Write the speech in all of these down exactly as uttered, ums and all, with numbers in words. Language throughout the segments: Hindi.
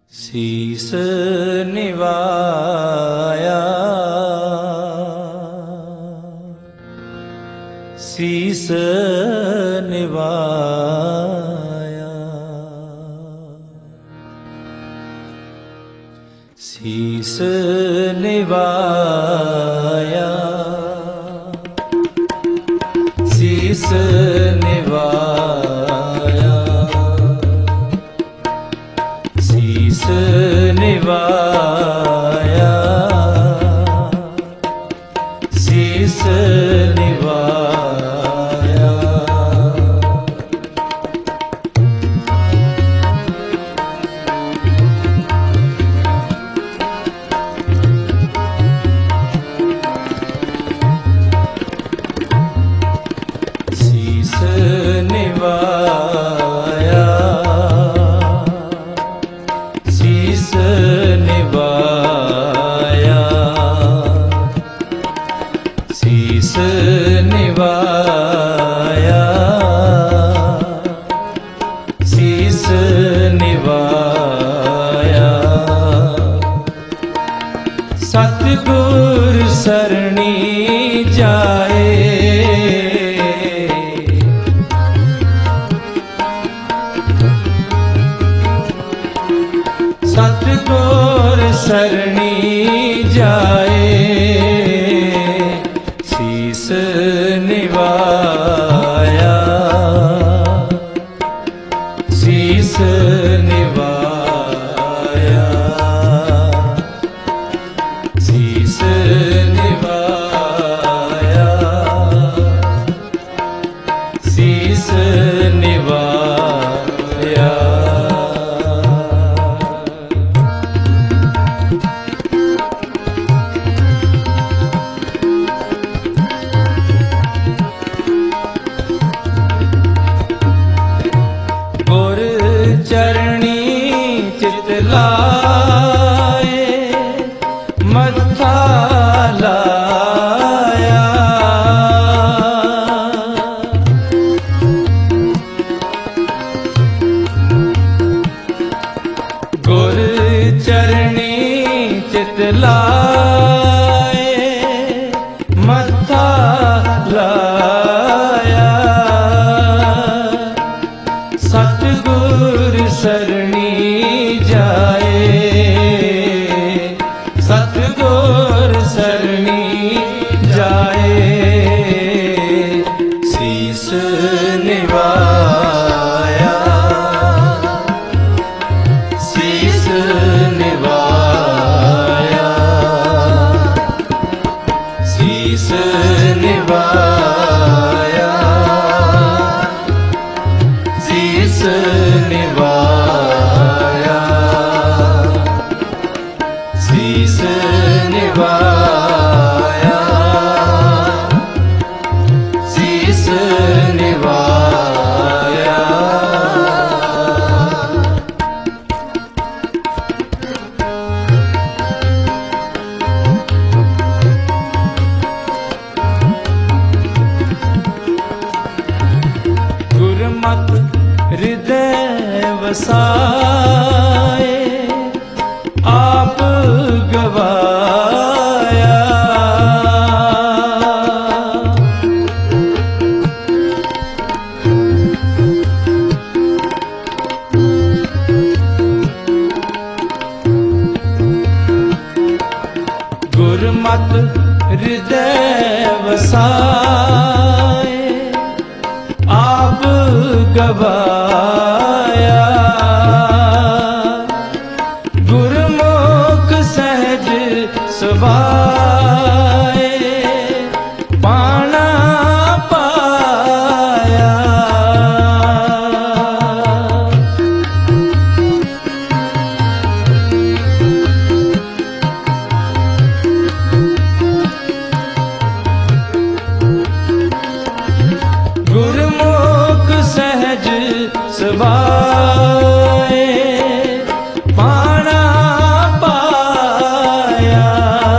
ਸੀਸ ਨਿਵਾਇਆ ਸੀਸ ਨਿਵਾਇਆ ਸੀਸ ਨਿਵਾਇਆ ਸੀਸ ਨਿਵਾਇਆ ਸੀਸ ਨਿਵਾਇਆ ਸੀਸ ਨਿਵਾਇਆ ਸੀਸ ਨਿਵਾਇਆ ਸੀਸ ਨਿਵਾਇਆ ਸੀਸ ਨਿਵਾਇਆ ਸੀਸ ਨਿਵਾਇਆ ਸਤਿਗੁਰ ਸਰਣੀ ਜਾਏ ਸਤਿਗੁਰ ਸਰਣੀ ਜਾਏ ਸੀਸ ਨਿਵਾਇਆ ਸੀਸ ਨਿਵਾਇਆ ਸੀਸ ਨਿਵਾਇਆ ਸੀਸ ਨਿਵਾਇਆ ਗੁਰ ਚਰਣੀ ਚਿਤ ਲਾਏ ਮੱਥਾ ਲਾਇਆ ਗੁਰ ਚਰਣੀ ਚਿਤ ਲਾਏ ਮੱਥਾ ਲਾਇਆ ਸਤਿਗੁਰ ਸਰਣੀ ਜਾਏ ਸਤਿਗੁਰ ਸਰਣੀ ਜਾਏ ਸੀਸ ਨਿਵਾਇਆ ਸੀਸ ਨਿਵਾਇਆ ਸੀਸ ਨਿਵਾਇਆ ਸੀਸ ਨਿਵਾਇਆ ਸੀਸ ਨਿਵਾਇਆ ਸੀਸ ਨਿਵਾਇਆ ਗੁਰਮਤਿ ਹਿਰਦੈ ਵਸਾਏ ਆਪ ਗਵਾਇਆ ਗੁਰਮਤਿ ਹਿਰਦੈ ਵਸਾਏ ਆਪ ਗਵਾਇਆ ਗੁਰਮੁਖ ਸਹਿਜ ਸੁਭਾਏ ਪਾਣਾ ਪਾਇਆ ਗੁਰਮੁਖ ਸਹਿਜ ਸੁਭਾਏ ਪਾਣਾ ਪਾਇਆ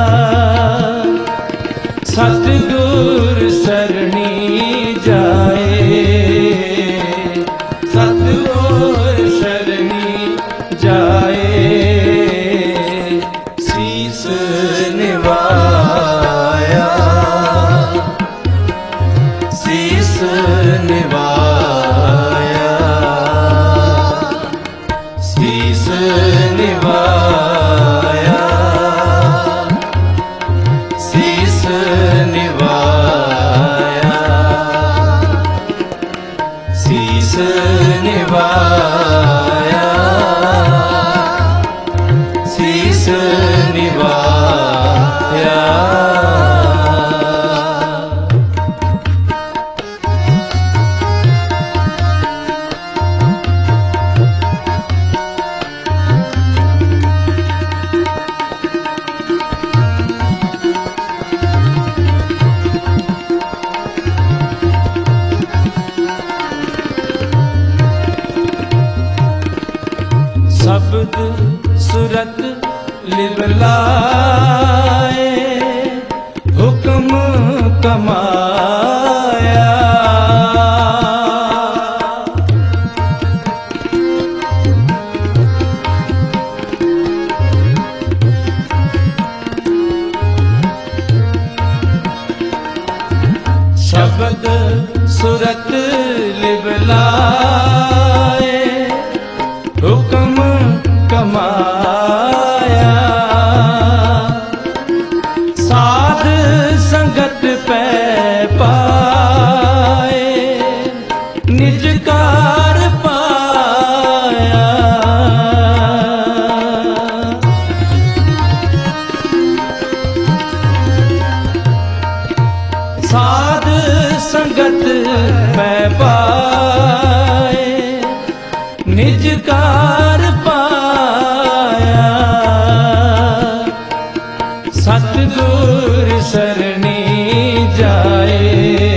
ਸਤਿਗੁਰ ਸਰਣੀ ਜਾਏ ਸਤਿਗੁਰ ਸਰਣੀ ਜਾਏ शीस निभाया, शीस निभाया। शब्द सुरत लिबलाए, हुक्म कमाया। शब्द सुरत लिबलाए, हुक्म कमाया। साध संगत पै पाए, निज कार पाया। साध संगत पै पाए, निज कार पाया। सतगुर सरणी जाए,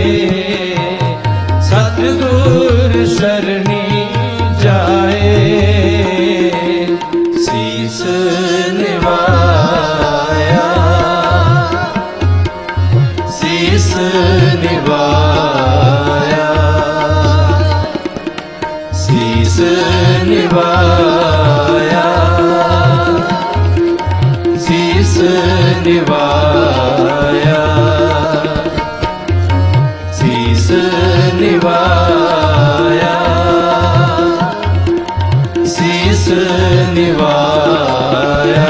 सतगुर सरणी जाए। शीस निभाया, शीस निभाया, शीस निभाया, शीस निभाया, शीस निभाया, शीस निभाया।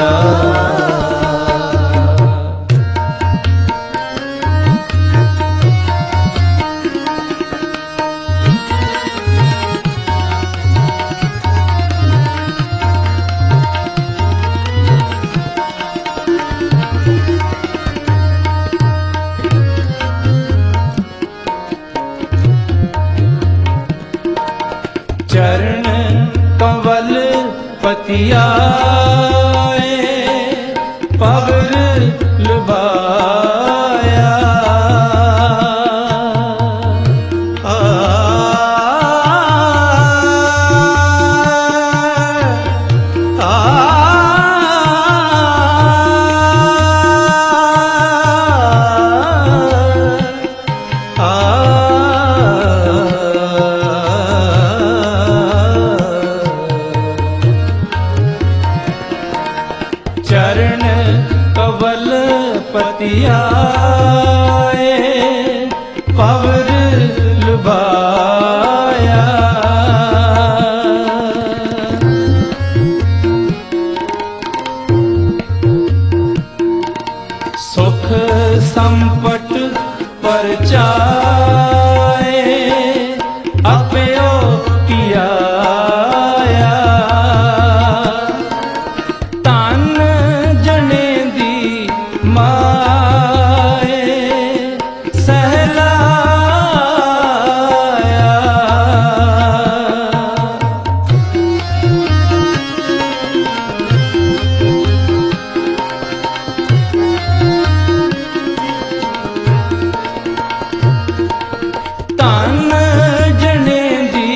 चरण कंवल पतियाए, पवर लुभाया। आ, आ, आ, आ, चरण कवल पतियाए, पवर लुभाया। सुख संपट परचाए, अपयो कियाया। तन जने दी माए, सहलाया। तन जने दी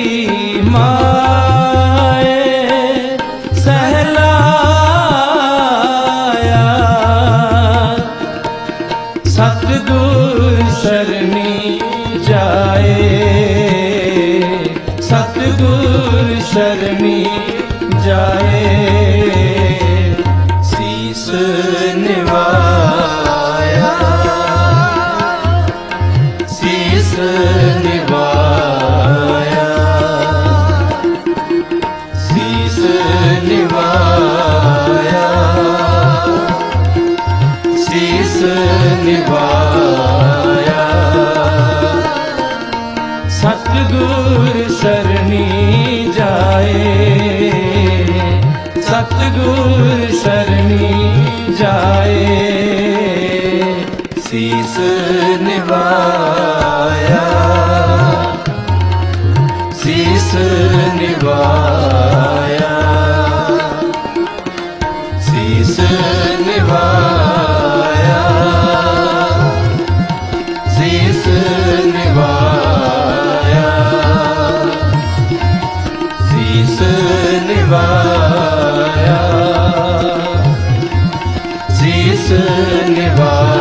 माए, सहलाया। सतगुर सरणी जाए, सतगुर सरणी जाए। शीस निभाया, शीस निभाया, शीस निभाया, शीस निभाया। सतगुर शरण सतगुर शरणी जाए। शीस निभाया, शीस निभाया, शीस निभाया, शीस निभाया, शीस निभाया, शीस निभाया।